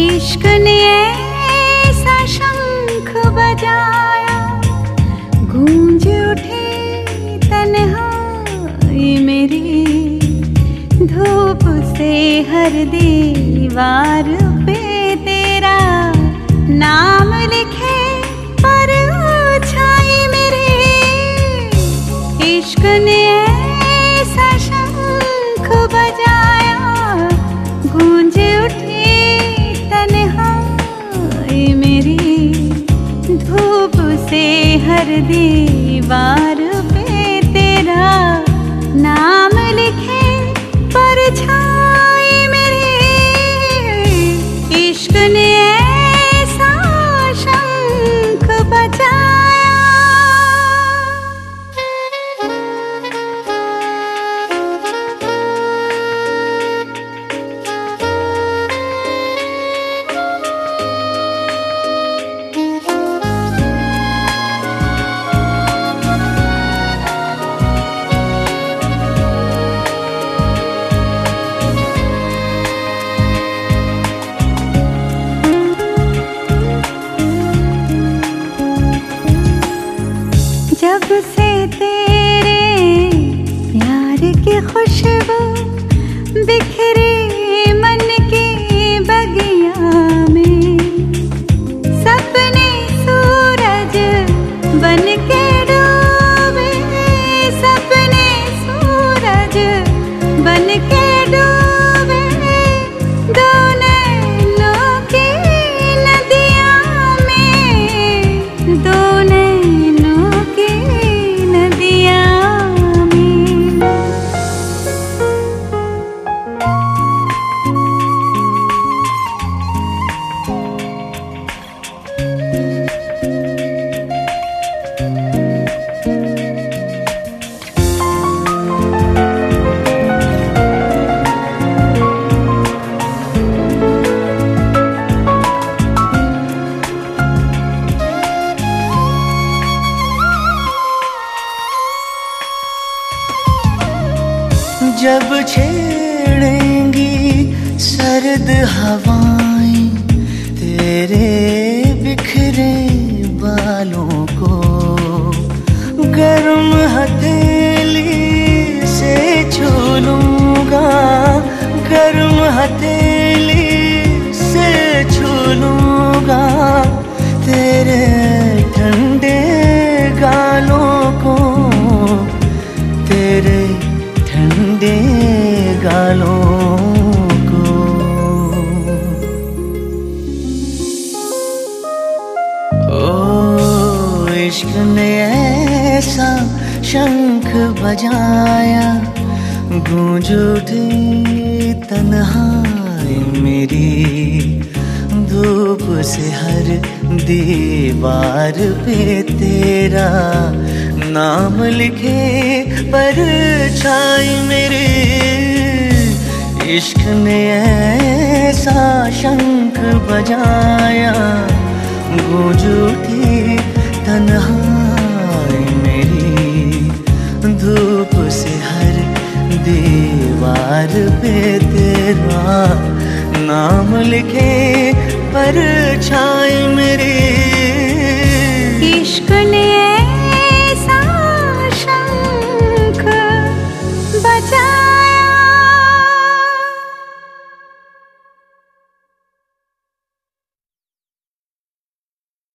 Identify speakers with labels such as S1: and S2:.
S1: इश्क ने ऐसा शंख बजाया, गूंज उठी तन्हाई मेरी। धूप से हर दीवार पे तेरा नाम लिखे परछाई मेरी। इश्क ने ऐसा शंख बजाया, गूंज उठी तन्हाई मेरी। धूप से हर दीवार पे तेरा नाम लिखे परछाई मेरी। इश्क ने ऐसा शंख बजाया। जब से तेरे प्यार की खुशबू बिखरी मन की बगिया में, सपने सूरज बन के डूबे, सपने सूरज बन के डूबे। दो नैनों की नदिया में, दो नैनों की नदिया में।
S2: जब छेड़ेंगी सर्द हवाएं तेरे बिखरे बालों को, गर्म हथेली से छू लूंगा, गर्म हथेली से छू लूंगा तेरे ठंडे गालों को, तेरे ठंडे गालों को। ओ इश्क ने ऐसा शंख बजाया, गूंज उठी तन्हाई मेरी। धूप से हर दीवार पे तेरा नाम लिखे परछाई मेरे। इश्क ने ऐसा शंख बजाया, गूंज उठी तन्हाई मेरी। धूप से हर दीवार पे तेरा नाम लिखे